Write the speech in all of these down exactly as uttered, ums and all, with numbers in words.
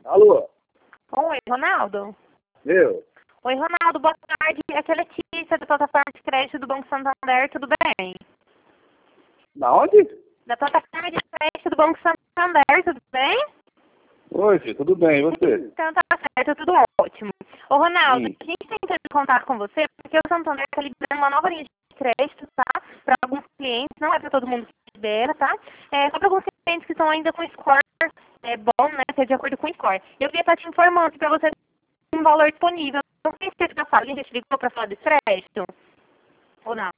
Alô? Oi, Ronaldo? Eu? Oi, Ronaldo, boa tarde. Aqui é a Letícia, da plataforma de crédito do Banco Santander, tudo bem? Da onde? Da plataforma de crédito do Banco Santander, tudo bem? Oi, filho, tudo bem, e você? Então tá certo, tudo ótimo. Ô, Ronaldo, Hum. a gente tem que contar com você, porque o Santander está liberando uma nova linha de crédito, tá? Para alguns clientes, não é para todo mundo que libera, tá? É só para alguns clientes que estão ainda com score é, bom, né? Que é de acordo com o score. Eu queria estar te informando para você um valor disponível. Não sei se você já sabe, a gente ligou para falar desse crédito ou não.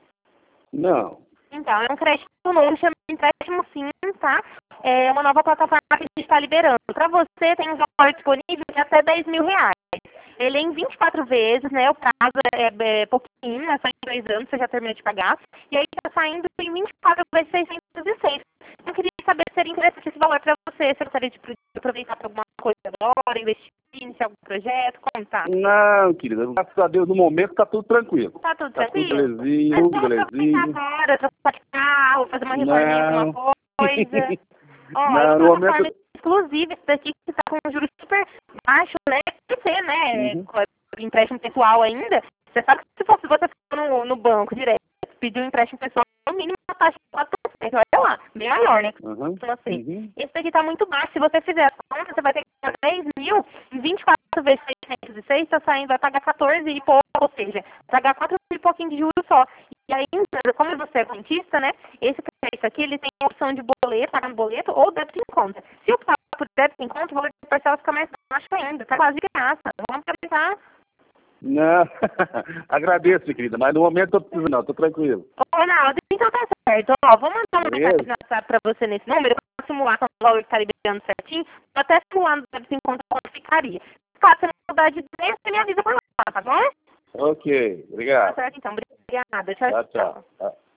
Não. Então, é um crédito novo, chama de empréstimo sim, tá? É uma nova plataforma que a gente está liberando. Para você, tem um valor disponível de até dez mil reais. Ele é em vinte e quatro vezes, né? O prazo é, é pouquinho, é só em dois anos, você já termina de pagar. E aí está saindo em vinte e quatro vezes seiscentos e seis. Eu queria saber se seria interessante esse valor para você. Você gostaria de aproveitar para alguma coisa agora, investir, iniciar algum projeto? Como tá? Não, querida, graças a Deus, no momento tá tudo tranquilo. Tá tudo Tá tranquilo? tudo belezinho, É tudo só aproveitar belezinho. agora, trocar de carro, fazer uma reforminha, Não. alguma coisa. Ó, é Não, uma no plataforma momento... exclusiva, esse daqui que está com um juros super baixo, né? Você, né? Uhum. Com empréstimo pessoal ainda, você sabe que se fosse você for no, no banco direto, pedir um empréstimo pessoal, no mínimo uma taxa de quatro por cento. Olha lá, bem maior, né? Uhum. Então, assim, Uhum. esse daqui está muito baixo. Se você fizer a conta, você vai ter que pagar dez mil em vinte e quatro vezes seiscentos e seis, está saindo, vai pagar quatorze e pouco, ou seja, pagar quatro mil e pouquinho de juros só. E ainda, como você é rentista, né? Esse crédito aqui, ele tem a opção de boleto, pagar no boleto ou débito em conta. Se optar por débito em conta, o valor de parcela fica mais baixo ainda, tá quase de graça. Vamos aproveitar. Não, agradeço, querida, mas no momento eu tô precisando, não, tô tranquilo. Ô, Ronaldo, então tá certo. Ó, vou mandar uma Beleza? mensagem no WhatsApp pra você nesse número, pra simular quando o valor está liberando certinho, vou até simular no débito em conta quanto ficaria. Caso você não mudar de ideia, você me avisa por lá, tá bom? Ok, Tá obrigado. certo, então. Obrigada. Tchau, Tchau, tchau. tchau. Tchau.